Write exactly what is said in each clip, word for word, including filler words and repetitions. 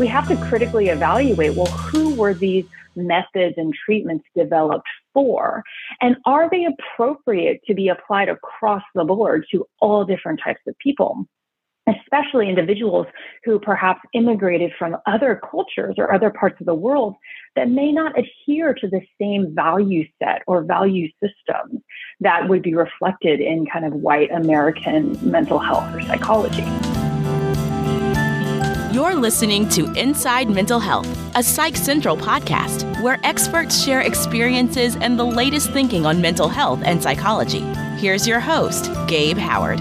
we have to critically evaluate, well, who were these methods and treatments developed for? And are they appropriate to be applied across the board to all different types of people, especially individuals who perhaps immigrated from other cultures or other parts of the world that may not adhere to the same value set or value systems that would be reflected in kind of white American mental health or psychology. You're listening to Inside Mental Health, a Psych Central podcast where experts share experiences and the latest thinking on mental health and psychology. Here's your host, Gabe Howard.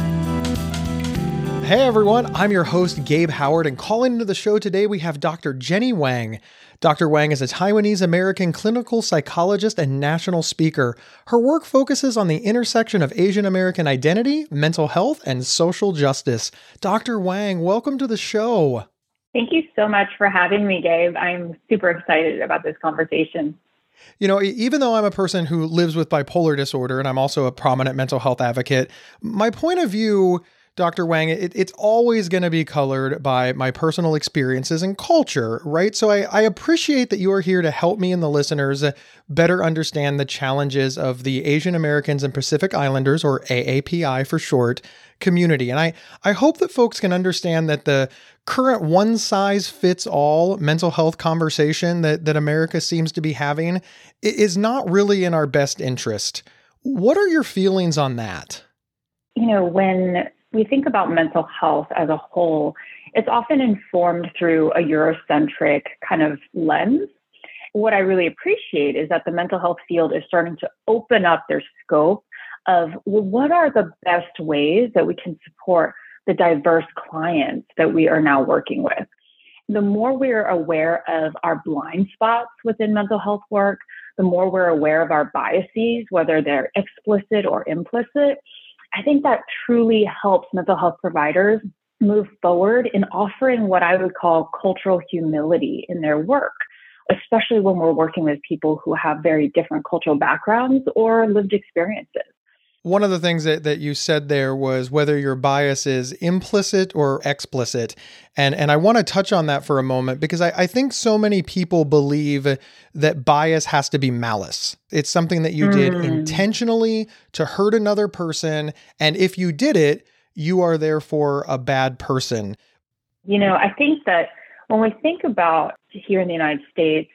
Hey everyone, I'm your host, Gabe Howard, and calling into the show today we have Doctor Jenny Wang. Doctor Wang is a Taiwanese-American clinical psychologist and national speaker. Her work focuses on the intersection of Asian American identity, mental health, and social justice. Doctor Wang, welcome to the show. Thank you so much for having me, Gabe. I'm super excited about this conversation. You know, even though I'm a person who lives with bipolar disorder and I'm also a prominent mental health advocate, my point of view, Doctor Wang, it, it's always going to be colored by my personal experiences and culture, right? So I, I appreciate that you are here to help me and the listeners better understand the challenges of the Asian Americans and Pacific Islanders, or A A P I for short, community. And I, I hope that folks can understand that the current one-size-fits-all mental health conversation that, that America seems to be having is not really in our best interest. What are your feelings on that? You know, when we think about mental health as a whole, it's often informed through a Eurocentric kind of lens. What I really appreciate is that the mental health field is starting to open up their scope of, well, what are the best ways that we can support the diverse clients that we are now working with? The more we're aware of our blind spots within mental health work, the more we're aware of our biases, whether they're explicit or implicit, I think that truly helps mental health providers move forward in offering what I would call cultural humility in their work, especially when we're working with people who have very different cultural backgrounds or lived experiences. One of the things that, that you said there was whether your bias is implicit or explicit. And, and I want to touch on that for a moment because I, I think so many people believe that bias has to be malice. It's something that you mm. did intentionally to hurt another person. And if you did it, you are therefore a bad person. You know, I think that when we think about here in the United States,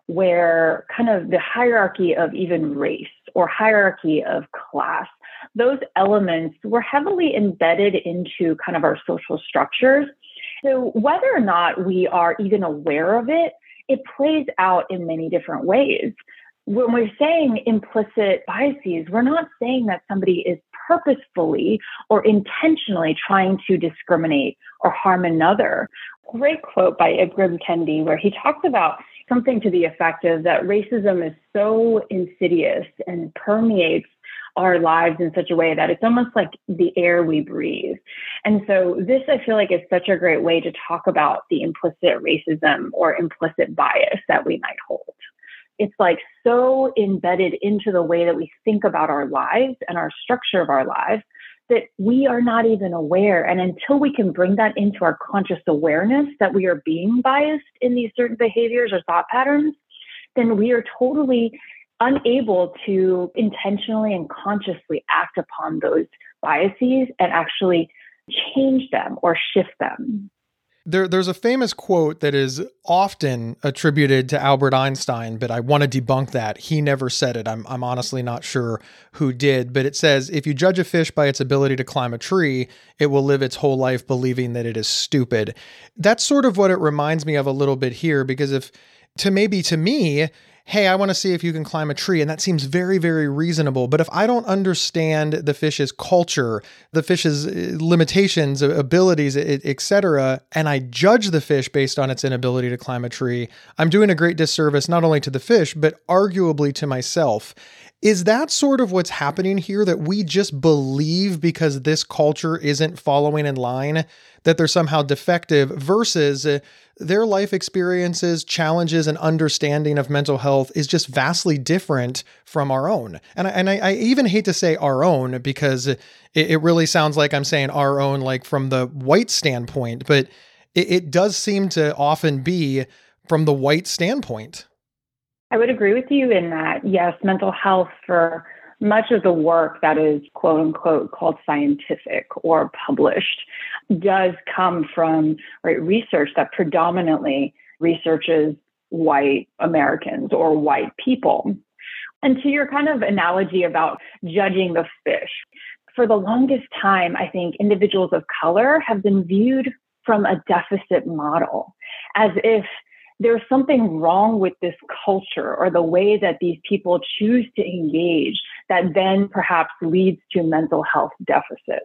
where kind of the hierarchy of even race or hierarchy of class, those elements were heavily embedded into kind of our social structures. So whether or not we are even aware of it, it plays out in many different ways. When we're saying implicit biases, we're not saying that somebody is purposefully or intentionally trying to discriminate or harm another. Great quote by Ibram Kendi, where he talks about something to the effect of that racism is so insidious and permeates our lives in such a way that it's almost like the air we breathe. And so this, I feel like, is such a great way to talk about the implicit racism or implicit bias that we might hold. It's like so embedded into the way that we think about our lives and our structure of our lives that we are not even aware. And until we can bring that into our conscious awareness that we are being biased in these certain behaviors or thought patterns, then we are totally unable to intentionally and consciously act upon those biases and actually change them or shift them. There, there's a famous quote that is often attributed to Albert Einstein, but I want to debunk that. He never said it. I'm, I'm honestly not sure who did, but it says, if you judge a fish by its ability to climb a tree, it will live its whole life believing that it is stupid. That's sort of what it reminds me of a little bit here, because if to maybe to me, hey, I want to see if you can climb a tree. And that seems very, very reasonable. But if I don't understand the fish's culture, the fish's limitations, abilities, et cetera, and I judge the fish based on its inability to climb a tree, I'm doing a great disservice not only to the fish, but arguably to myself. Is that sort of what's happening here, that we just believe because this culture isn't following in line that they're somehow defective, versus uh, their life experiences, challenges, and understanding of mental health is just vastly different from our own? And I, and I, I even hate to say our own, because it, it really sounds like I'm saying our own, like from the white standpoint, but it, it does seem to often be from the white standpoint. I would agree with you in that, yes, mental health for much of the work that is quote unquote called scientific or published does come from right, research that predominantly researches white Americans or white people. And to your kind of analogy about judging the fish, for the longest time, I think individuals of color have been viewed from a deficit model, as if there's something wrong with this culture or the way that these people choose to engage that then perhaps leads to mental health deficits.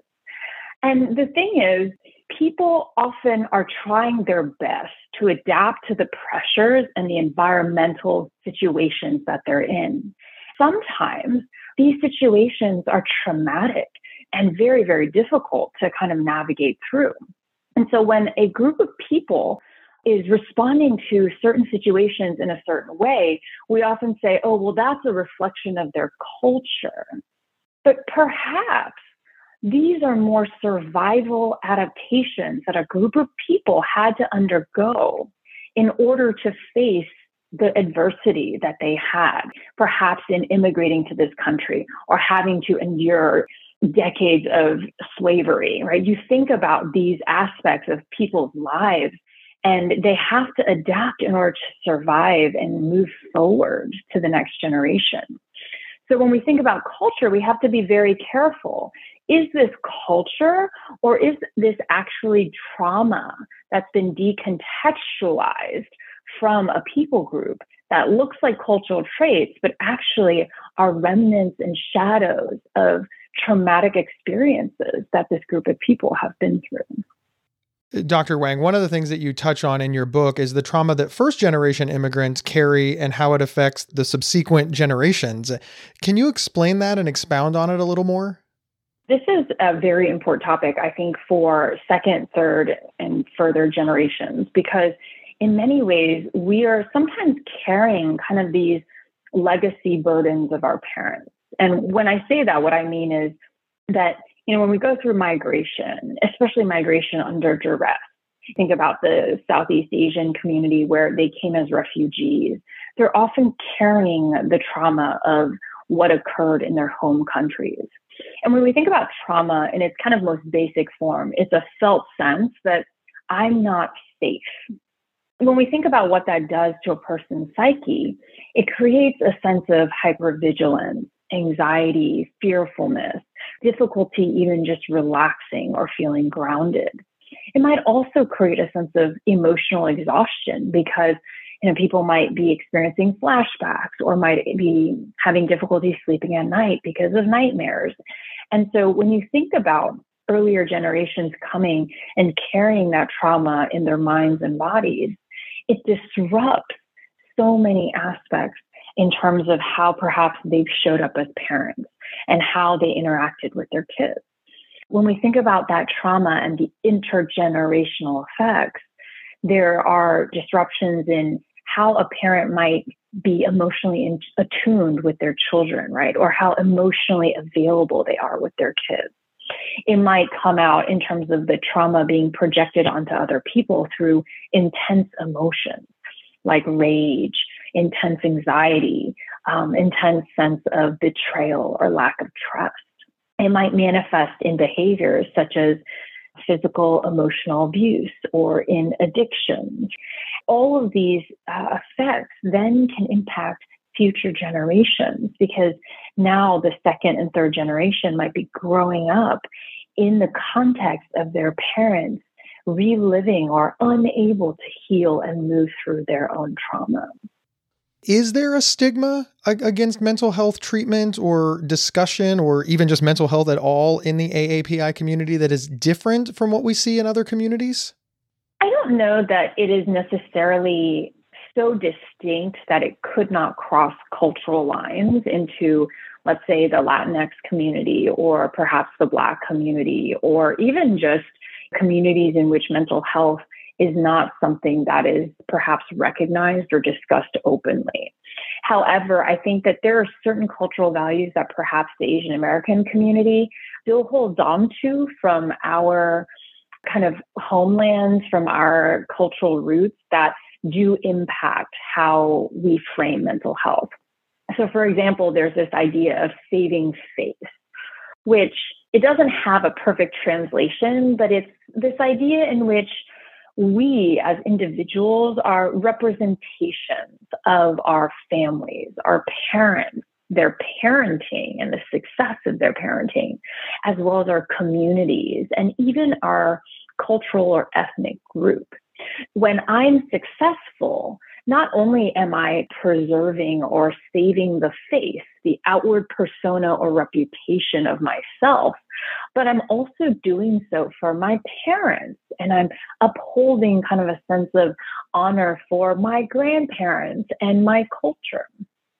And the thing is, people often are trying their best to adapt to the pressures and the environmental situations that they're in. Sometimes these situations are traumatic and very, very difficult to kind of navigate through. And so when a group of people is responding to certain situations in a certain way, we often say, oh, well, that's a reflection of their culture. But perhaps these are more survival adaptations that a group of people had to undergo in order to face the adversity that they had, perhaps in immigrating to this country or having to endure decades of slavery, right? You think about these aspects of people's lives, and they have to adapt in order to survive and move forward to the next generation. So when we think about culture, we have to be very careful. Is this culture, or is this actually trauma that's been decontextualized from a people group that looks like cultural traits, but actually are remnants and shadows of traumatic experiences that this group of people have been through? Doctor Wang, one of the things that you touch on in your book is the trauma that first-generation immigrants carry and how it affects the subsequent generations. Can you explain that and expound on it a little more? This is a very important topic, I think, for second, third, and further generations, because in many ways, we are sometimes carrying kind of these legacy burdens of our parents. And when I say that, what I mean is that, you know, when we go through migration, especially migration under duress, think about the Southeast Asian community where they came as refugees, they're often carrying the trauma of what occurred in their home countries. And when we think about trauma in its kind of most basic form, it's a felt sense that I'm not safe. When we think about what that does to a person's psyche, it creates a sense of hypervigilance, anxiety, fearfulness, difficulty even just relaxing or feeling grounded. It might also create a sense of emotional exhaustion because, you know, people might be experiencing flashbacks or might be having difficulty sleeping at night because of nightmares. And so when you think about earlier generations coming and carrying that trauma in their minds and bodies, it disrupts so many aspects in terms of how perhaps they've showed up as parents and how they interacted with their kids. When we think about that trauma and the intergenerational effects, there are disruptions in how a parent might be emotionally in, attuned with their children, right? Or how emotionally available they are with their kids. It might come out in terms of the trauma being projected onto other people through intense emotions like rage, intense anxiety, um, intense sense of betrayal or lack of trust. It might manifest in behaviors such as physical, emotional abuse or in addictions. All of these uh, effects then can impact future generations because now the second and third generation might be growing up in the context of their parents reliving or unable to heal and move through their own trauma. Is there a stigma against mental health treatment or discussion or even just mental health at all in the A A P I community that is different from what we see in other communities? I don't know that it is necessarily so distinct that it could not cross cultural lines into, let's say, the Latinx community or perhaps the Black community, or even just communities in which mental health is not something that is perhaps recognized or discussed openly. However, I think that there are certain cultural values that perhaps the Asian American community still holds on to from our kind of homelands, from our cultural roots that do impact how we frame mental health. So for example, there's this idea of saving face, which it doesn't have a perfect translation, but it's this idea in which we as individuals are representations of our families, our parents, their parenting and the success of their parenting, as well as our communities and even our cultural or ethnic group. When I'm successful, not only am I preserving or saving the face, the outward persona or reputation of myself, but I'm also doing so for my parents, and I'm upholding kind of a sense of honor for my grandparents and my culture.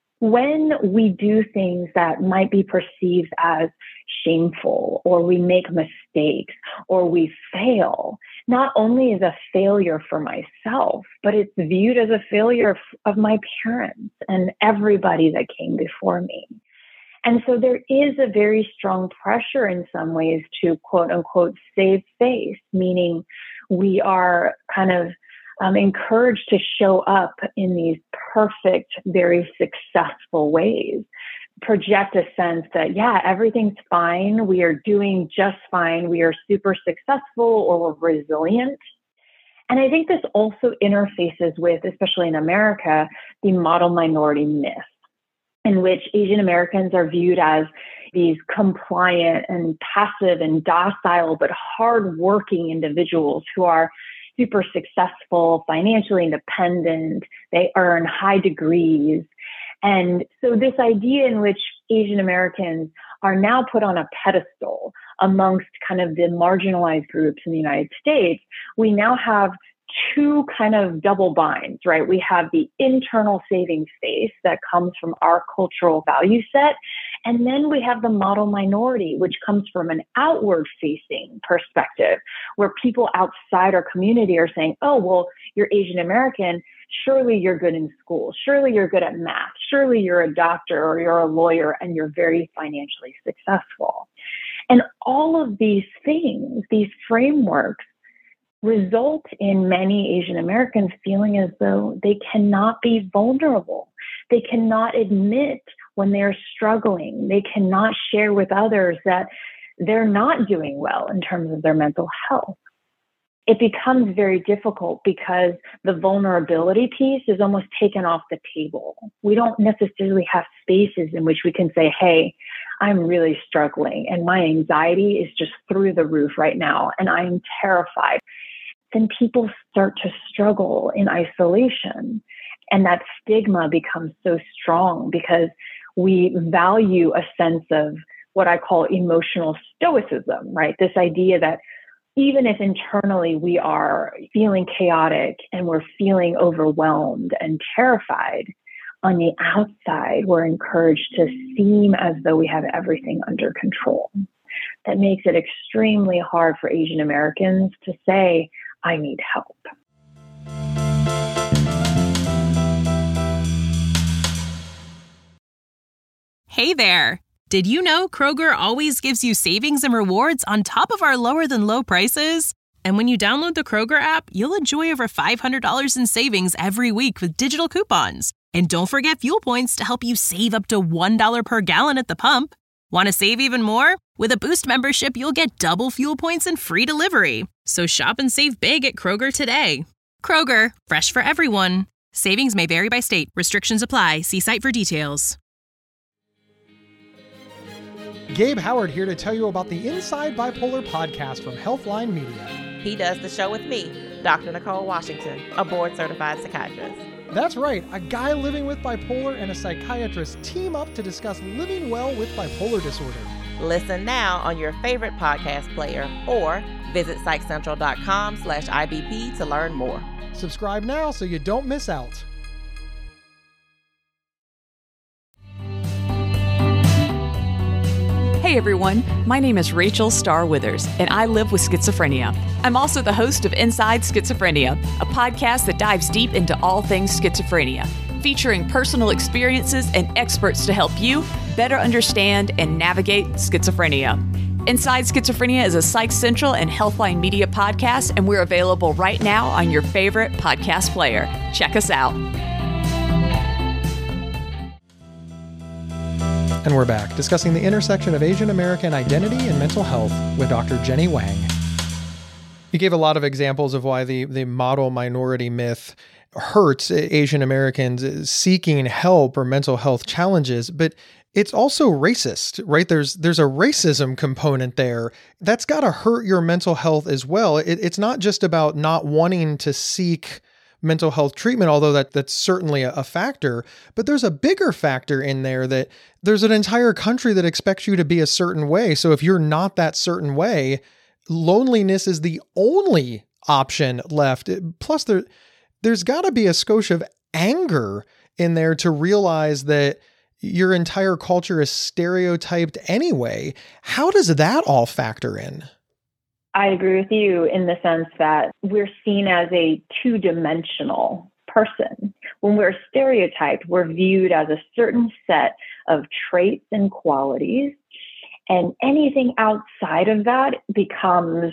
When we do things that might be perceived as shameful, or we make mistakes, or we fail, not only is a failure for myself, but it's viewed as a failure of my parents and everybody that came before me. And so there is a very strong pressure in some ways to quote unquote save face, meaning we are kind of Um, encouraged to show up in these perfect, very successful ways, project a sense that, yeah, everything's fine. We are doing just fine. We are super successful, or we're resilient. And I think this also interfaces with, especially in America, the model minority myth, in which Asian Americans are viewed as these compliant and passive and docile, but hardworking individuals who are super successful, financially independent, they earn high degrees. And so this idea in which Asian Americans are now put on a pedestal amongst kind of the marginalized groups in the United States, we now have two kind of double binds, right? We have the internal saving face that comes from our cultural value set. And then we have the model minority, which comes from an outward facing perspective, where people outside our community are saying, oh, well, you're Asian American. Surely you're good in school. Surely you're good at math. Surely you're a doctor or you're a lawyer and you're very financially successful. And all of these things, these frameworks, result in many Asian Americans feeling as though they cannot be vulnerable. They cannot admit when they're struggling. They cannot share with others that they're not doing well in terms of their mental health. It becomes very difficult because the vulnerability piece is almost taken off the table. We don't necessarily have spaces in which we can say, hey, I'm really struggling and my anxiety is just through the roof right now and I'm terrified. Then people start to struggle in isolation. And that stigma becomes so strong because we value a sense of what I call emotional stoicism, right? This idea that even if internally we are feeling chaotic and we're feeling overwhelmed and terrified, on the outside, we're encouraged to seem as though we have everything under control. That makes it extremely hard for Asian Americans to say, I need help. Hey there! Did you know Kroger always gives you savings and rewards on top of our lower than low prices? And when you download the Kroger app, you'll enjoy over five hundred dollars in savings every week with digital coupons. And don't forget fuel points to help you save up to one dollar per gallon at the pump. Want to save even more? With a Boost membership, you'll get double fuel points and free delivery. So shop and save big at Kroger today. Kroger, fresh for everyone. Savings may vary by state. Restrictions apply. See site for details. Gabe Howard here to tell you about the Inside Bipolar podcast from Healthline Media. He does the show with me, Doctor Nicole Washington, a board-certified psychiatrist. That's right. A guy living with bipolar and a psychiatrist team up to discuss living well with bipolar disorder. Listen now on your favorite podcast player or visit psychcentral.com slash IBP to learn more. Subscribe now so you don't miss out. Hey everyone, my name is Rachel Starr Withers, and I live with schizophrenia. I'm also the host of Inside Schizophrenia, a podcast that dives deep into all things schizophrenia, featuring personal experiences and experts to help you better understand and navigate schizophrenia. Inside Schizophrenia is a Psych Central and Healthline Media podcast, and we're available right now on your favorite podcast player. Check us out. And we're back, discussing the intersection of Asian American identity and mental health with Doctor Jenny Wang. You gave a lot of examples of why the, the model minority myth hurts Asian Americans seeking help or mental health challenges, but it's also racist, right? There's there's a racism component there that's got to hurt your mental health as well. It, it's not just about not wanting to seek mental health treatment, although that that's certainly a, a factor, but there's a bigger factor in there that there's an entire country that expects you to be a certain way. So if you're not that certain way, loneliness is the only option left. Plus, there there's got to be a skosh of anger in there to realize that your entire culture is stereotyped anyway. How does that all factor in? I agree with you in the sense that we're seen as a two-dimensional person. When we're stereotyped, we're viewed as a certain set of traits and qualities, and anything outside of that becomes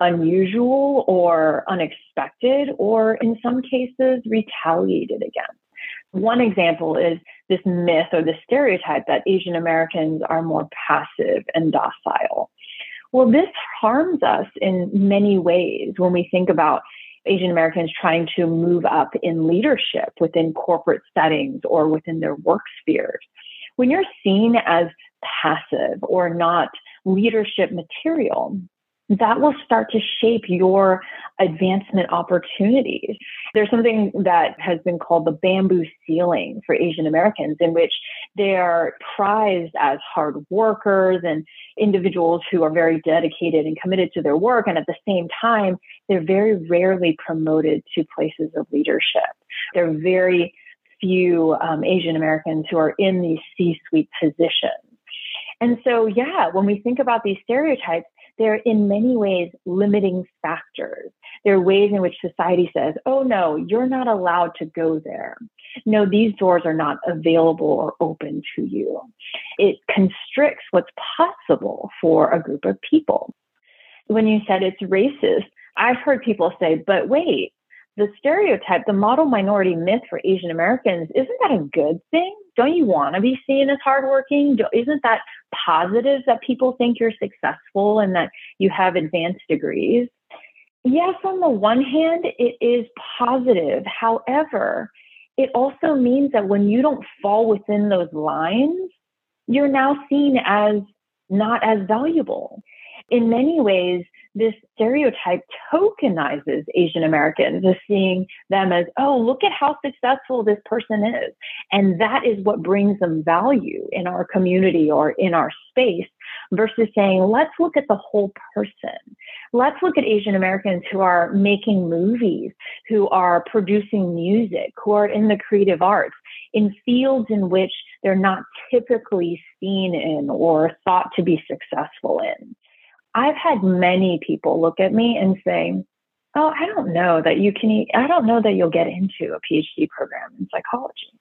unusual or unexpected, or in some cases, retaliated against. One example is this myth or the stereotype that Asian Americans are more passive and docile. Well, this harms us in many ways when we think about Asian Americans trying to move up in leadership within corporate settings or within their work spheres. When you're seen as passive or not leadership material, that will start to shape your advancement opportunities. There's something that has been called the bamboo ceiling for Asian Americans, in which they are prized as hard workers and individuals who are very dedicated and committed to their work. And at the same time, they're very rarely promoted to places of leadership. There are very few um, Asian Americans who are in these C-suite positions. And so, yeah, when we think about these stereotypes, they're in many ways limiting factors. There are ways in which society says, oh no, you're not allowed to go there. No, these doors are not available or open to you. It constricts what's possible for a group of people. When you said it's racist, I've heard people say, but wait, the stereotype, the model minority myth for Asian Americans, isn't that a good thing? Don't you want to be seen as hardworking? Isn't that positive that people think you're successful and that you have advanced degrees? Yes, on the one hand, it is positive. However, it also means that when you don't fall within those lines, you're now seen as not as valuable. In many ways, this stereotype tokenizes Asian Americans as seeing them as, oh, look at how successful this person is. And that is what brings them value in our community or in our space, versus saying, let's look at the whole person. Let's look at Asian Americans who are making movies, who are producing music, who are in the creative arts, in fields in which they're not typically seen in or thought to be successful in. I've had many people look at me and say, oh, I don't know that you can, I don't know that you'll get into a PhD program in psychology.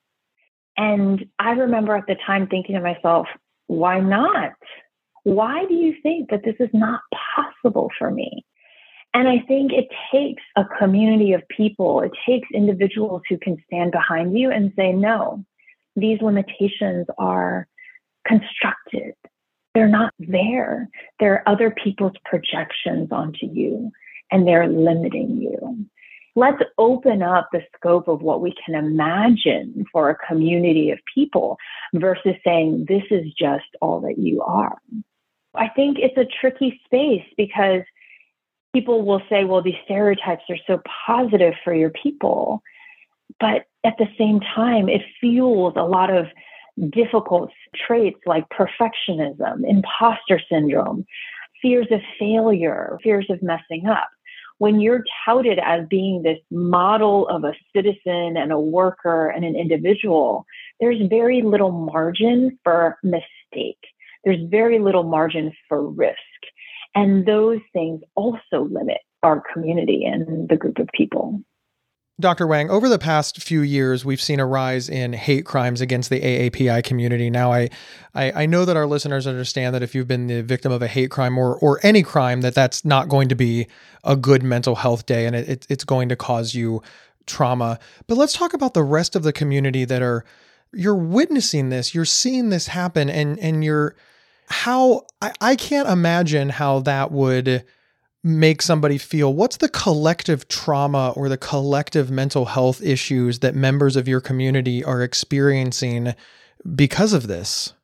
And I remember at the time thinking to myself, why not? Why do you think that this is not possible for me? And I think it takes a community of people, it takes individuals who can stand behind you and say, no, these limitations are constructed. They're not there. They're other people's projections onto you, and they're limiting you. Let's open up the scope of what we can imagine for a community of people versus saying, this is just all that you are. I think it's a tricky space because people will say, well, these stereotypes are so positive for your people. But at the same time, it fuels a lot of difficult traits like perfectionism, imposter syndrome, fears of failure, fears of messing up. When you're touted as being this model of a citizen and a worker and an individual, there's very little margin for mistake. There's very little margin for risk. And those things also limit our community and the group of people. Doctor Wang, over the past few years, we've seen a rise in hate crimes against the A A P I community. Now, I, I, I know that our listeners understand that if you've been the victim of a hate crime or or any crime, that that's not going to be a good mental health day, and it, it, it's going to cause you trauma. But let's talk about the rest of the community that are, you're witnessing this, you're seeing this happen, and and you're, how, I, I can't imagine how that would make somebody feel. What's the collective trauma or the collective mental health issues that members of your community are experiencing because of this?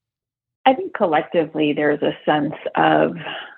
I think collectively there's a sense of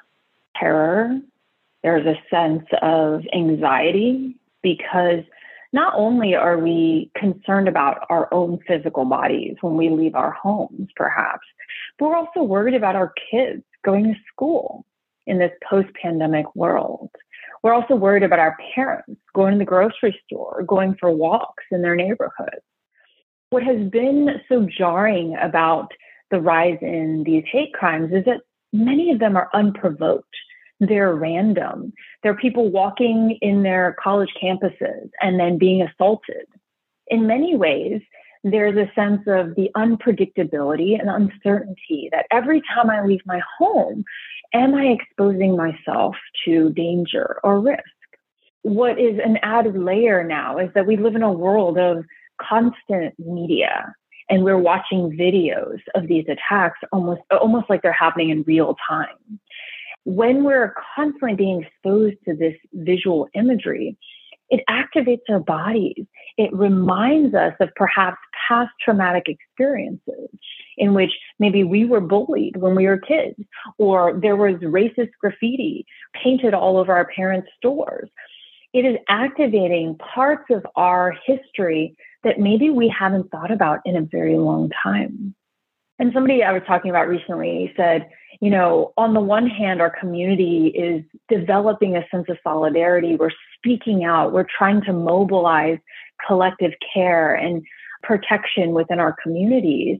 terror. There's a sense of anxiety because not only are we concerned about our own physical bodies when we leave our homes, perhaps, but we're also worried about our kids going to school in this post-pandemic world. We're also worried about our parents going to the grocery store, going for walks in their neighborhoods. What has been so jarring about the rise in these hate crimes is that many of them are unprovoked. They're random. They're people walking in their college campuses and then being assaulted. In many ways, there's a sense of the unpredictability and uncertainty that every time I leave my home, am I exposing myself to danger or risk? What is an added layer now is that we live in a world of constant media, and we're watching videos of these attacks almost, almost like they're happening in real time. When we're constantly being exposed to this visual imagery, it activates our bodies. It reminds us of perhaps past traumatic experiences in which maybe we were bullied when we were kids, or there was racist graffiti painted all over our parents' doors. It is activating parts of our history that maybe we haven't thought about in a very long time. And somebody I was talking about recently said, you know, on the one hand, our community is developing a sense of solidarity. We're speaking out. We're trying to mobilize collective care and protection within our communities.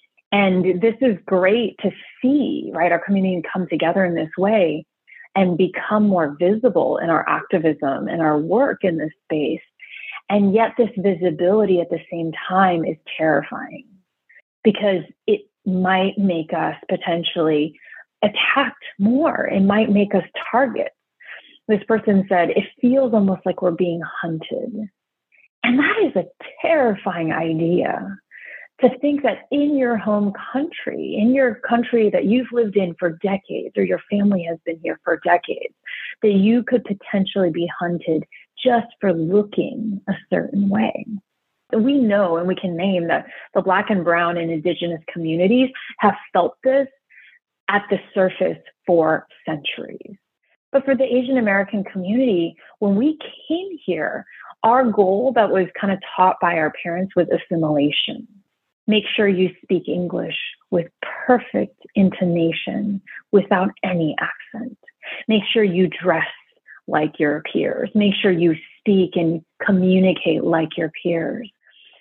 And this is great to see, right? Our community come together in this way and become more visible in our activism and our work in this space. And yet this visibility at the same time is terrifying because it might make us potentially attacked more. It might make us targets. This person said, it feels almost like we're being hunted. And that is a terrifying idea, to think that in your home country, in your country that you've lived in for decades, or your family has been here for decades, that you could potentially be hunted just for looking a certain way. We know and we can name that the Black and Brown and Indigenous communities have felt this at the surface for centuries. But for the Asian American community, when we came here, our goal that was kind of taught by our parents was assimilation. Make sure you speak English with perfect intonation, without any accent. Make sure you dress like your peers. Make sure you speak and communicate like your peers.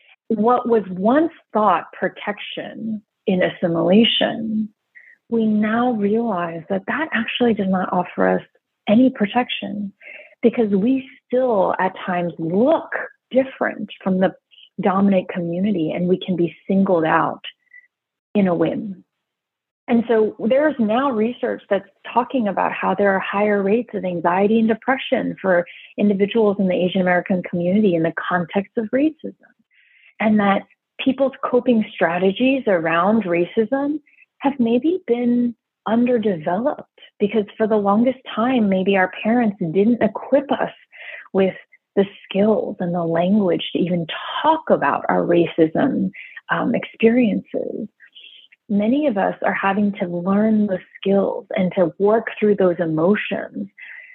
What was once thought protection in assimilation, we now realize that that actually does not offer us any protection, because we still at times look different from the dominant community and we can be singled out in a whim. And so there's now research that's talking about how there are higher rates of anxiety and depression for individuals in the Asian American community in the context of racism. And that people's coping strategies around racism have maybe been underdeveloped, because for the longest time, maybe our parents didn't equip us with the skills and the language to even talk about our racism um, experiences. Many of us are having to learn the skills and to work through those emotions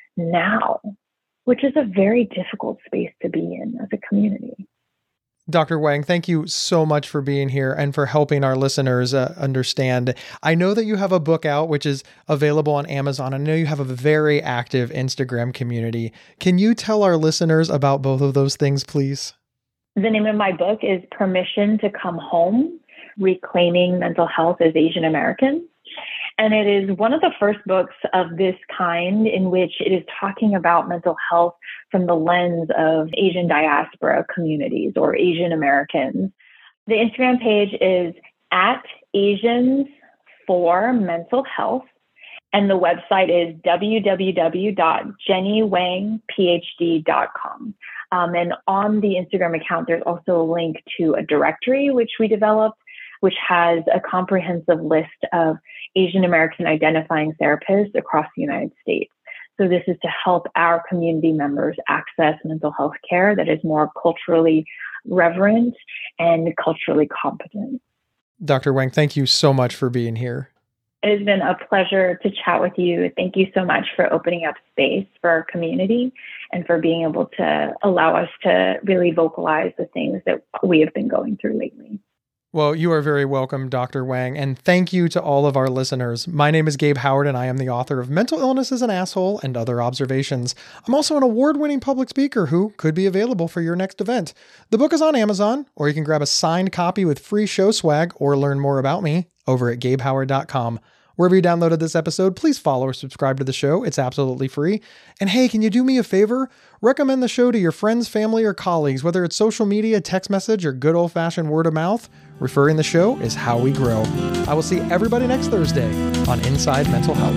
now, which is a very difficult space to be in as a community. Doctor Wang, thank you so much for being here and for helping our listeners uh, understand. I know that you have a book out, which is available on Amazon. I know you have a very active Instagram community. Can you tell our listeners about both of those things, please? The name of my book is Permission to Come Home: Reclaiming Mental Health as Asian Americans. And it is one of the first books of this kind in which it is talking about mental health from the lens of Asian diaspora communities or Asian Americans. The Instagram page is at Asians for Mental Health, and the website is w w w dot jenny wang p h d dot com. Um, and on the Instagram account, there's also a link to a directory which we developed, which has a comprehensive list of Asian American identifying therapists across the United States. So this is to help our community members access mental health care that is more culturally reverent and culturally competent. Doctor Wang, thank you so much for being here. It has been a pleasure to chat with you. Thank you so much for opening up space for our community and for being able to allow us to really vocalize the things that we have been going through lately. Well, you are very welcome, Doctor Wang, and thank you to all of our listeners. My name is Gabe Howard, and I am the author of Mental Illness is an Asshole and Other Observations. I'm also an award-winning public speaker who could be available for your next event. The book is on Amazon, or you can grab a signed copy with free show swag or learn more about me over at gabe howard dot com. Wherever you downloaded this episode, please follow or subscribe to the show. It's absolutely free. And hey, can you do me a favor? Recommend the show to your friends, family, or colleagues, whether it's social media, text message, or good old-fashioned word of mouth. Referring the show is how we grow. I will see everybody next Thursday on Inside Mental Health.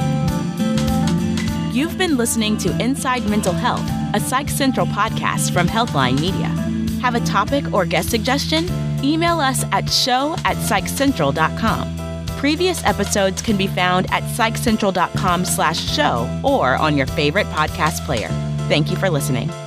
You've been listening to Inside Mental Health, a Psych Central podcast from Healthline Media. Have a topic or guest suggestion? Email us at show at psych central dot com. Previous episodes can be found at psych central dot com slash show or on your favorite podcast player. Thank you for listening.